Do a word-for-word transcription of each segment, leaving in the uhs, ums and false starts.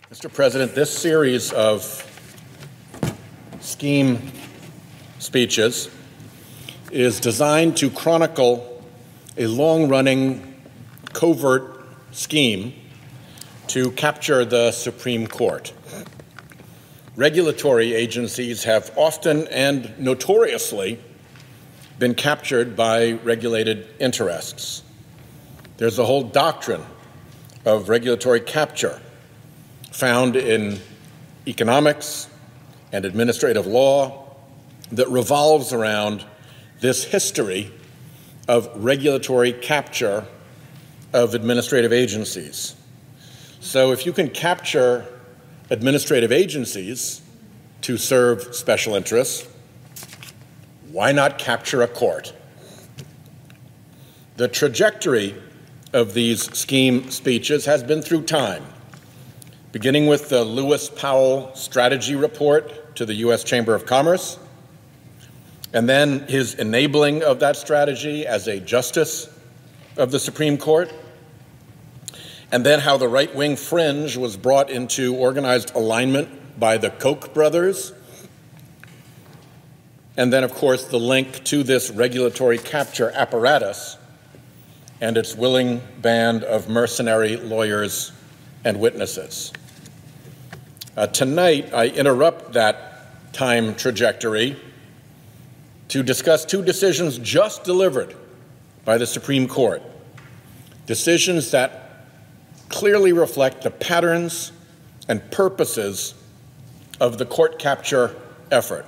Mister President, this series of scheme speeches is designed to chronicle a long-running covert scheme to capture the Supreme Court. Regulatory agencies have often and notoriously been captured by regulated interests. There's a whole doctrine of regulatory capture found in economics and administrative law that revolves around this history of regulatory capture of administrative agencies. So if you can capture administrative agencies to serve special interests, why not capture a court? The trajectory of these scheme speeches has been through time, beginning with the Lewis Powell strategy report to the U S Chamber of Commerce, and then his enabling of that strategy as a justice of the Supreme Court, and then how the right-wing fringe was brought into organized alignment by the Koch brothers, and then, of course, the link to this regulatory capture apparatus and its willing band of mercenary lawyers and witnesses. Uh, tonight, I interrupt that time trajectory to discuss two decisions just delivered by the Supreme Court, decisions that clearly reflect the patterns and purposes of the court capture effort.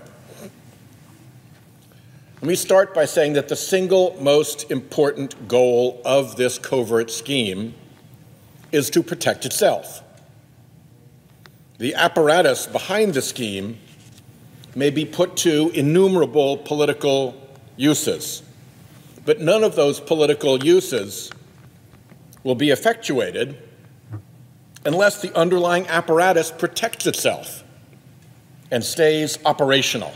Let me start by saying that the single most important goal of this covert scheme is to protect itself. The apparatus behind the scheme may be put to innumerable political uses, but none of those political uses will be effectuated unless the underlying apparatus protects itself and stays operational.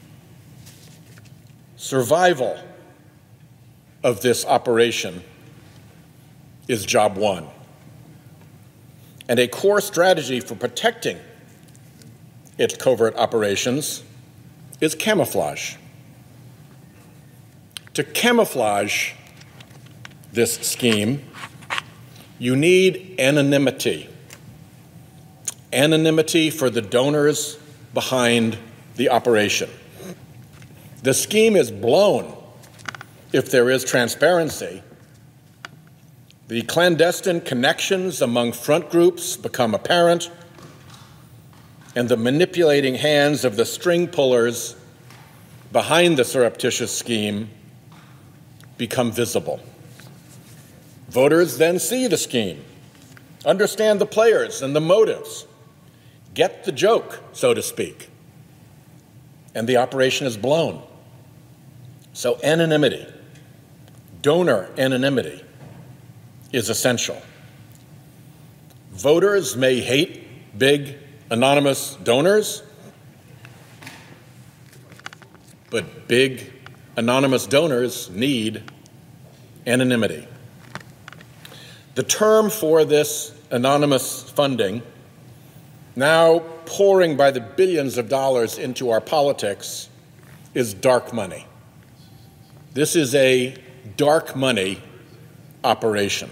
Survival of this operation is job one. And a core strategy for protecting its covert operations is camouflage. To camouflage this scheme, you need anonymity. Anonymity for the donors behind the operation. The scheme is blown if there is transparency. The clandestine connections among front groups become apparent, and the manipulating hands of the string pullers behind the surreptitious scheme become visible. Voters then see the scheme, understand the players and the motives, get the joke, so to speak, and the operation is blown. So anonymity, donor anonymity, is essential. Voters may hate big anonymous donors, but big anonymous donors need anonymity. The term for this anonymous funding, now pouring by the billions of dollars into our politics, is dark money. This is a dark money operation.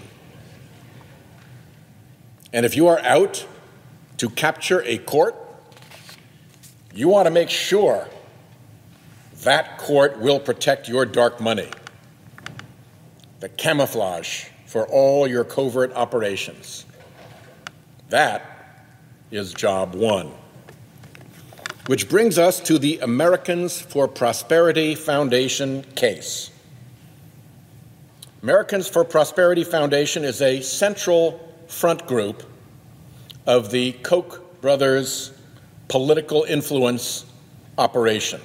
And if you are out to capture a court, you want to make sure that court will protect your dark money, the camouflage for all your covert operations. That is job one. Which brings us to the Americans for Prosperity Foundation case. Americans for Prosperity Foundation is a central front group of the Koch brothers' political influence operation.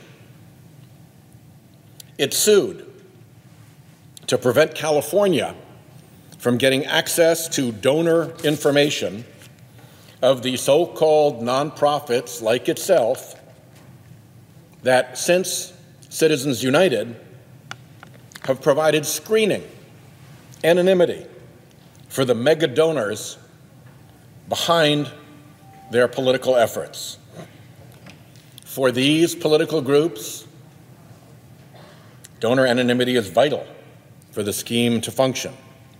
It sued to prevent California from getting access to donor information of the so-called nonprofits like itself that, since Citizens United, have provided screening, anonymity for the mega donors behind their political efforts. For these political groups, donor anonymity is vital for the scheme to function.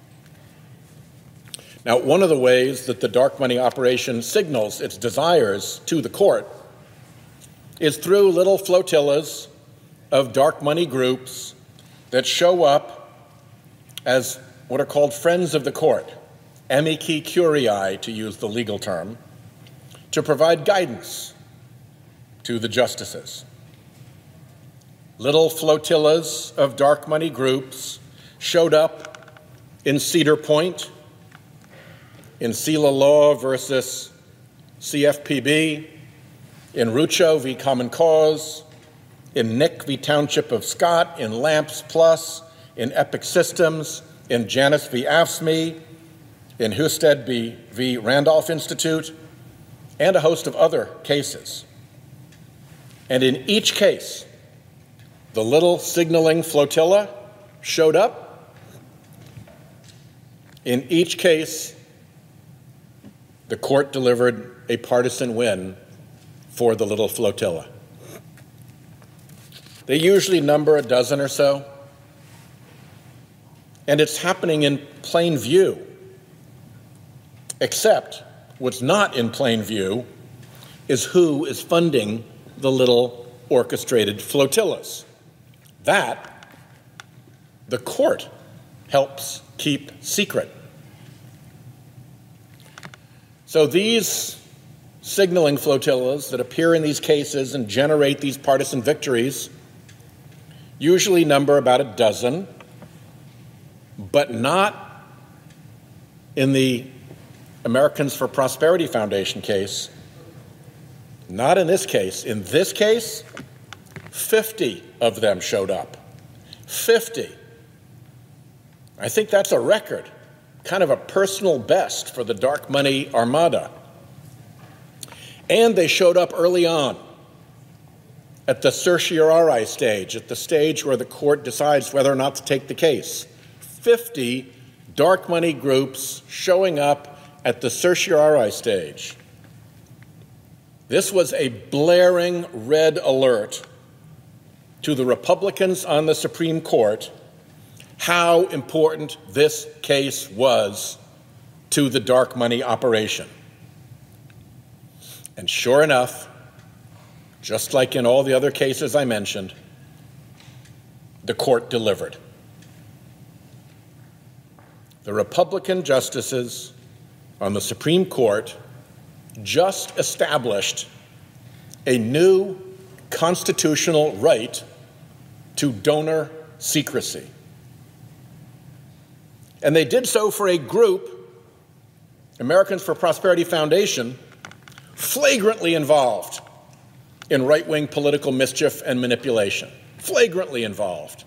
Now, one of the ways that the dark money operation signals its desires to the court is through little flotillas of dark money groups that show up as what are called friends of the court, amici curiae, to use the legal term, to provide guidance to the justices. Little flotillas of dark money groups showed up in Cedar Point, in Sela Law versus C F P B, in Rucho v. Common Cause, in Nick v. Township of Scott, in Lamps Plus, in Epic Systems, in Janus v. A F S M E, in Husted v. Randolph Institute, and a host of other cases. And in each case, the little signaling flotilla showed up. In each case, the court delivered a partisan win for the little flotilla. They usually number a dozen or so, and it's happening in plain view, except what's not in plain view is who is funding the little orchestrated flotillas. That, the court helps keep secret. So these signaling flotillas that appear in these cases and generate these partisan victories usually number about a dozen, but not in the Americans for Prosperity Foundation case. Not in this case. In this case, fifty of them showed up. fifty. I think that's a record. Kind of a personal best for the dark money armada. And they showed up early on at the certiorari stage, at the stage where the court decides whether or not to take the case. fifty dark money groups showing up at the certiorari stage. This was a blaring red alert to the Republicans on the Supreme Court how important this case was to the dark money operation. And sure enough, just like in all the other cases I mentioned, the court delivered. The Republican justices on the Supreme Court just established a new constitutional right to donor secrecy. And they did so for a group, Americans for Prosperity Foundation, flagrantly involved in right-wing political mischief and manipulation. Flagrantly involved.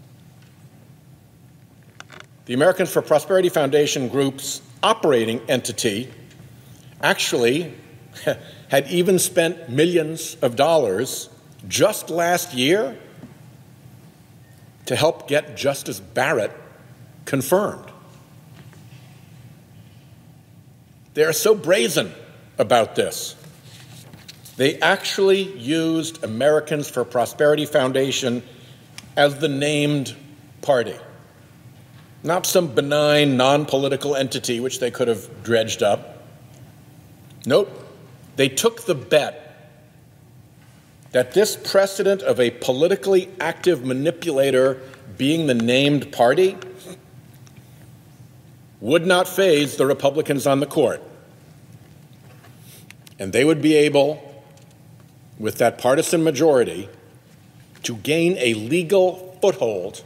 The Americans for Prosperity Foundation group's operating entity actually had even spent millions of dollars just last year to help get Justice Barrett confirmed. They are so brazen about this. They actually used Americans for Prosperity Foundation as the named party, not some benign, non-political entity which they could have dredged up. Nope, they took the bet that this precedent of a politically active manipulator being the named party would not faze the Republicans on the court. And they would be able, with that partisan majority, to gain a legal foothold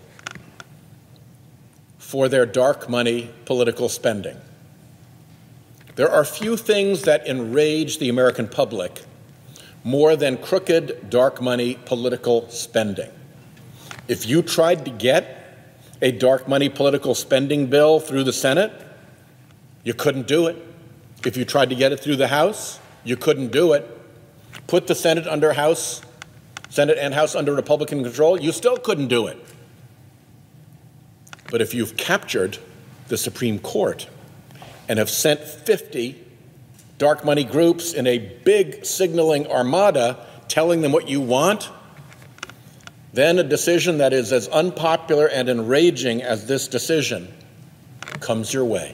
for their dark money political spending. There are few things that enrage the American public more than crooked dark money political spending. If you tried to get a dark money political spending bill through the Senate, you couldn't do it. If you tried to get it through the House, you couldn't do it. Put the Senate under House, Senate and House under Republican control, you still couldn't do it. But if you've captured the Supreme Court and have sent fifty dark money groups in a big signaling armada telling them what you want, then a decision that is as unpopular and enraging as this decision comes your way.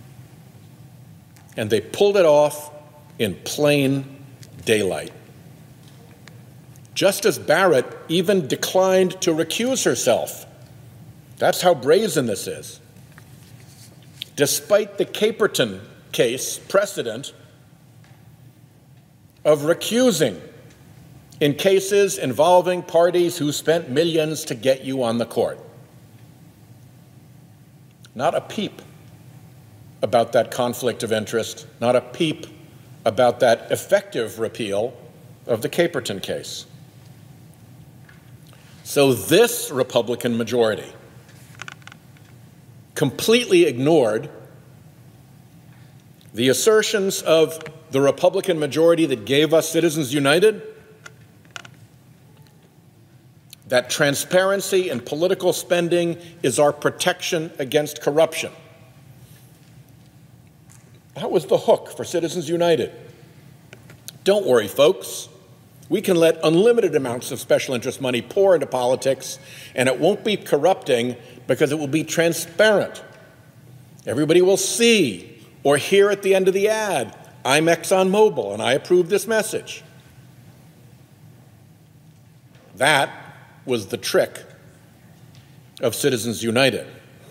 And they pulled it off in plain daylight. Justice Barrett even declined to recuse herself. That's how brazen this is. Despite the Caperton case precedent of recusing in cases involving parties who spent millions to get you on the court. Not a peep about that conflict of interest, not a peep about that effective repeal of the Caperton case. So this Republican majority completely ignored the assertions of the Republican majority that gave us Citizens United, that transparency in political spending is our protection against corruption. That was the hook for Citizens United. Don't worry, folks. We can let unlimited amounts of special interest money pour into politics, and it won't be corrupting because it will be transparent. Everybody will see or hear at the end of the ad, I'm ExxonMobil, and I approve this message. That was the trick of Citizens United.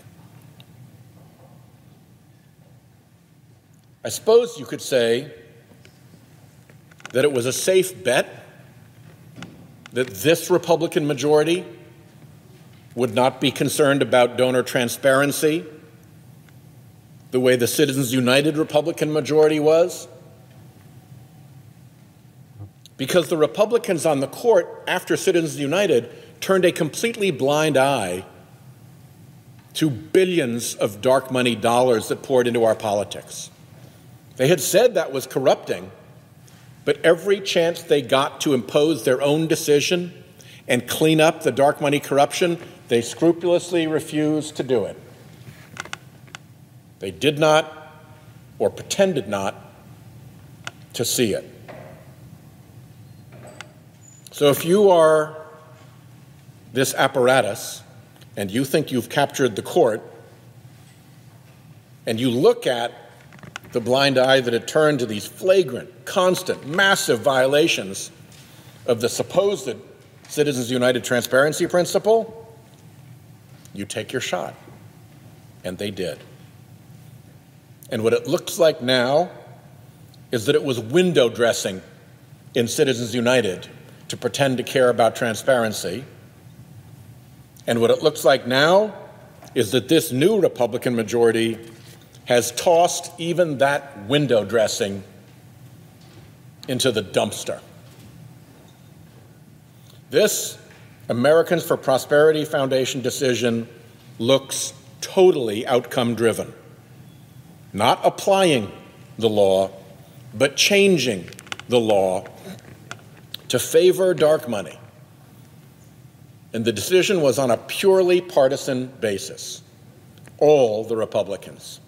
I suppose you could say that it was a safe bet that this Republican majority would not be concerned about donor transparency the way the Citizens United Republican majority was. Because the Republicans on the court after Citizens United turned a completely blind eye to billions of dark money dollars that poured into our politics. They had said that was corrupting, but every chance they got to impose their own decision and clean up the dark money corruption, they scrupulously refused to do it. They did not, or pretended not, to see it. So if you are this apparatus and you think you've captured the court, and you look at the blind eye that had turned to these flagrant, constant, massive violations of the supposed Citizens United transparency principle, you take your shot. And they did. And what it looks like now is that it was window dressing in Citizens United to pretend to care about transparency. And what it looks like now is that this new Republican majority has tossed even that window dressing into the dumpster. This Americans for Prosperity Foundation decision looks totally outcome-driven, not applying the law, but changing the law to favor dark money. And the decision was on a purely partisan basis. All the Republicans.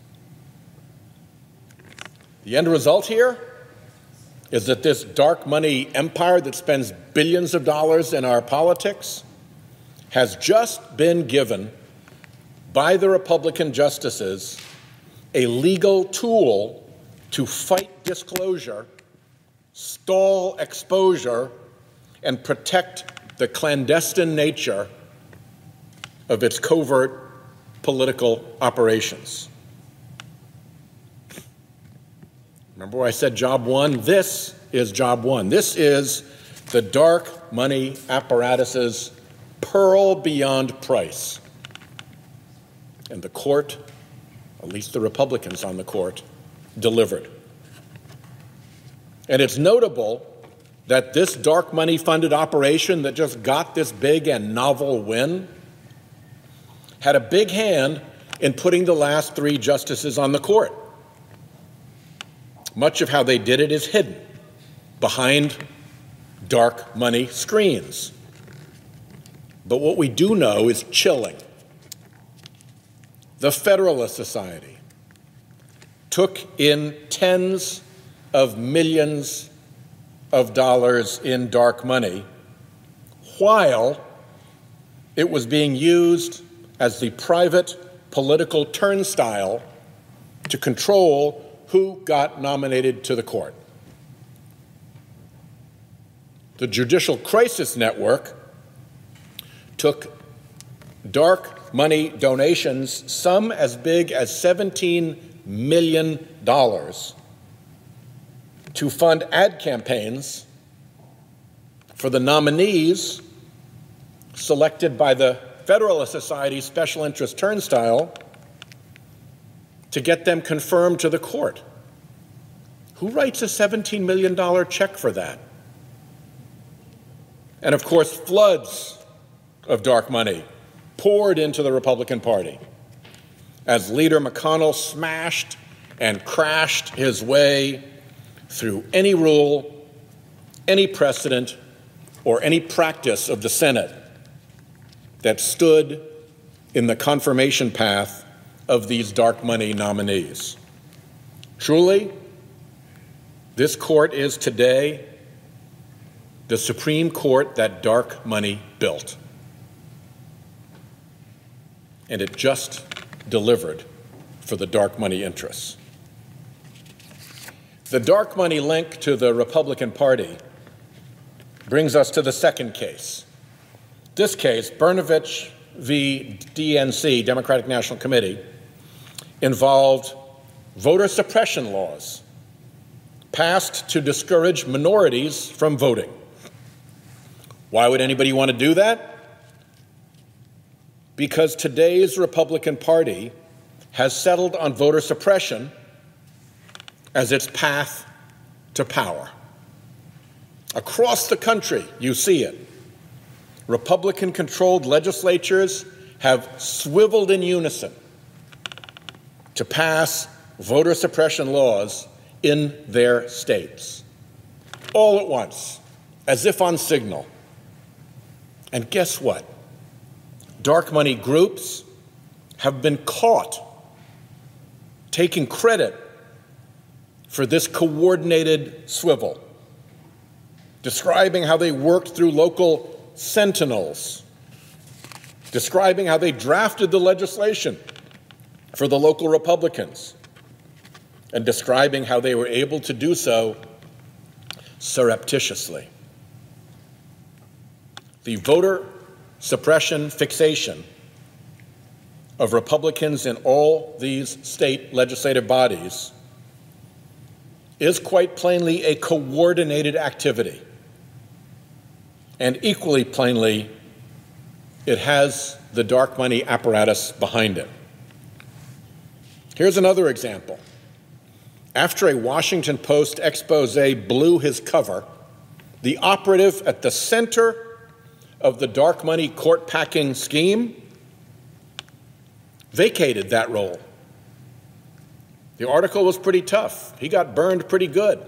The end result here is that this dark money empire that spends billions of dollars in our politics has just been given by the Republican justices a legal tool to fight disclosure, stall exposure, and protect the clandestine nature of its covert political operations. Remember where I said job one? This is job one. This is the dark money apparatus's pearl beyond price. And the court, at least the Republicans on the court, delivered. And it's notable that this dark money funded operation that just got this big and novel win had a big hand in putting the last three justices on the court. Much of how they did it is hidden behind dark money screens. But what we do know is chilling. The Federalist Society took in tens of millions of dollars in dark money, while it was being used as the private political turnstile to control who got nominated to the court. The Judicial Crisis Network took dark money donations, some as big as seventeen million dollars, to fund ad campaigns for the nominees selected by the Federalist Society's special interest turnstile to get them confirmed to the court. Who writes a seventeen million dollars check for that? And of course, floods of dark money poured into the Republican Party as Leader McConnell smashed and crashed his way through any rule, any precedent, or any practice of the Senate that stood in the confirmation path of these dark money nominees. Truly, this court is today the Supreme Court that dark money built. And it just delivered for the dark money interests. The dark money link to the Republican Party brings us to the second case. This case, Brnovich v. D N C, Democratic National Committee, involved voter suppression laws passed to discourage minorities from voting. Why would anybody want to do that? Because today's Republican Party has settled on voter suppression as its path to power. Across the country, you see it. Republican-controlled legislatures have swiveled in unison to pass voter suppression laws in their states, all at once, as if on signal. And guess what? Dark money groups have been caught taking credit for this coordinated swivel, describing how they worked through local sentinels, describing how they drafted the legislation for the local Republicans, and describing how they were able to do so surreptitiously. The voter suppression fixation of Republicans in all these state legislative bodies is quite plainly a coordinated activity. And equally plainly, it has the dark money apparatus behind it. Here's another example. After a Washington Post expose blew his cover, the operative at the center of the dark money court packing scheme vacated that role. The article was pretty tough. He got burned pretty good.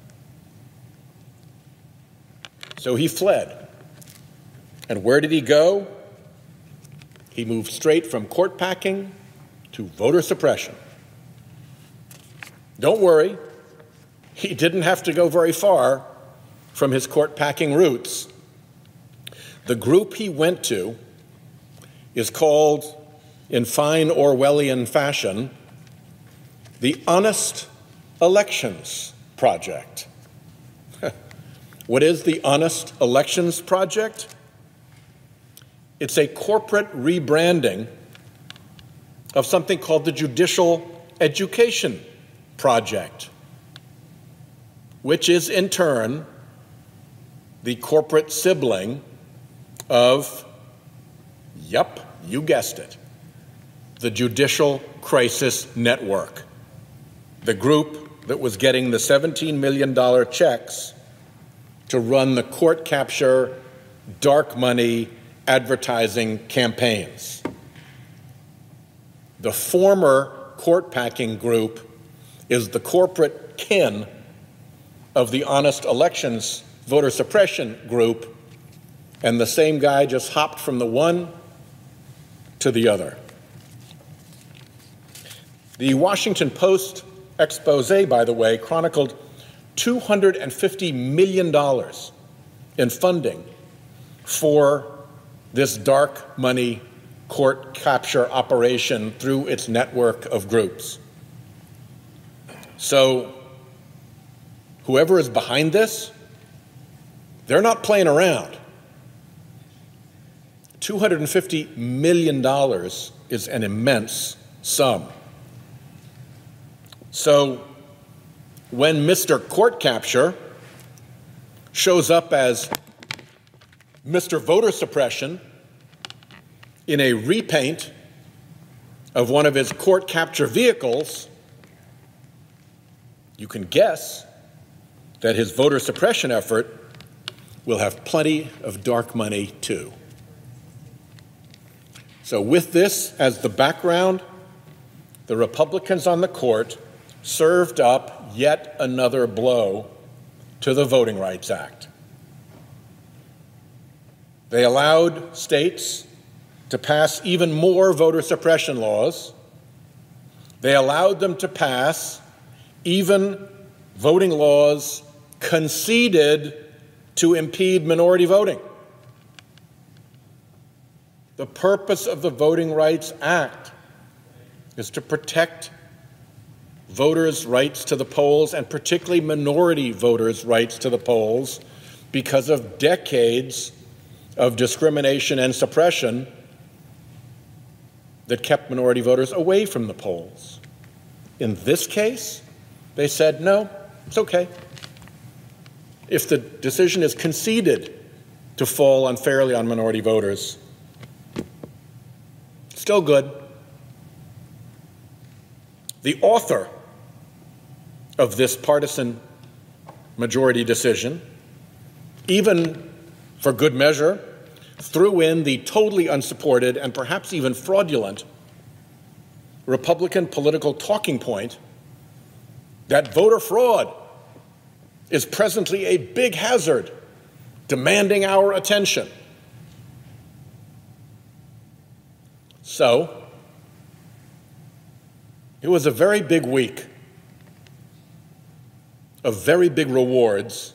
So he fled. And where did he go? He moved straight from court packing to voter suppression. Don't worry, he didn't have to go very far from his court packing roots. The group he went to is called, in fine Orwellian fashion, the Honest Elections Project. What is the Honest Elections Project? It's a corporate rebranding of something called the Judicial Education Project, which is in turn the corporate sibling of, yup, you guessed it, the Judicial Crisis Network, the group that was getting the seventeen million dollars checks to run the court capture, dark money advertising campaigns. The former court packing group is the corporate kin of the Honest Elections voter suppression group, and the same guy just hopped from the one to the other. The Washington Post expose, by the way, chronicled two hundred fifty million dollars in funding for this dark money court capture operation through its network of groups. So whoever is behind this, they're not playing around. two hundred fifty million dollars is an immense sum. So when Mister Court Capture shows up as Mister Voter Suppression in a repaint of one of his court capture vehicles, you can guess that his voter suppression effort will have plenty of dark money too. So with this as the background, the Republicans on the court served up yet another blow to the Voting Rights Act. They allowed states to pass even more voter suppression laws. They allowed them to pass even voting laws conceded to impede minority voting. The purpose of the Voting Rights Act is to protect voters' rights to the polls, and particularly minority voters' rights to the polls, because of decades of discrimination and suppression that kept minority voters away from the polls. In this case, they said, no, it's okay. If the decision is conceded to fall unfairly on minority voters, still good. The author of this partisan majority decision, even for good measure, threw in the totally unsupported and perhaps even fraudulent Republican political talking point that voter fraud is presently a big hazard demanding our attention. So, it was a very big week of very big rewards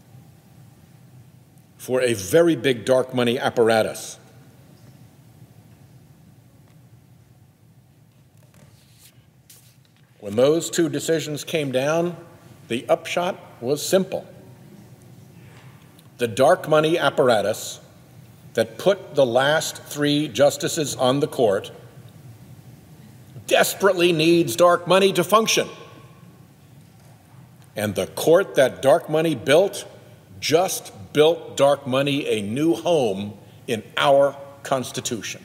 for a very big dark money apparatus. When those two decisions came down, the upshot was simple. The dark money apparatus that put the last three justices on the court desperately needs dark money to function. And the court that dark money built just built dark money a new home in our Constitution.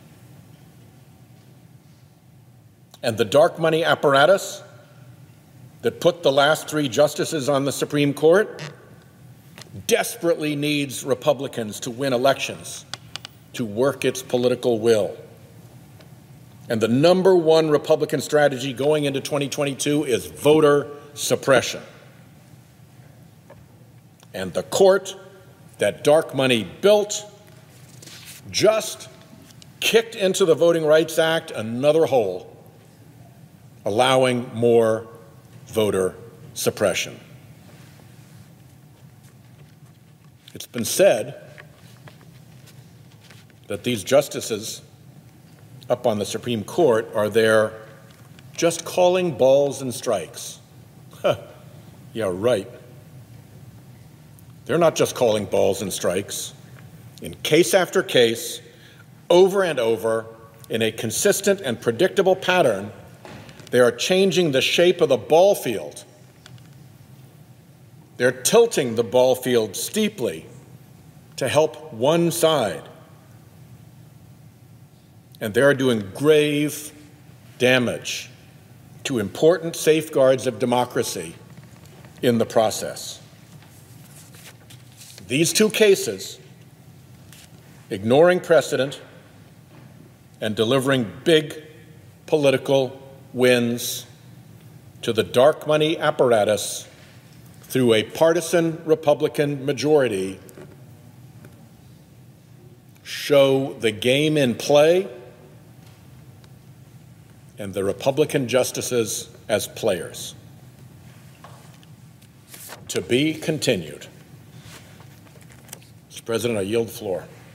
And the dark money apparatus that put the last three justices on the Supreme Court desperately needs Republicans to win elections, to work its political will. And the number one Republican strategy going into twenty twenty-two is voter suppression. And the court that dark money built just kicked into the Voting Rights Act another hole, allowing more voter suppression. It's been said that these justices up on the Supreme Court are there just calling balls and strikes. Huh. Yeah, right. They're not just calling balls and strikes. In case after case, over and over, in a consistent and predictable pattern, they are changing the shape of the ball field. They're tilting the ball field steeply to help one side. And they're doing grave damage to important safeguards of democracy in the process. These two cases, ignoring precedent and delivering big political wins to the dark money apparatus through a partisan Republican majority, show the game in play and the Republican justices as players. to be continued. Mister President, I yield the floor.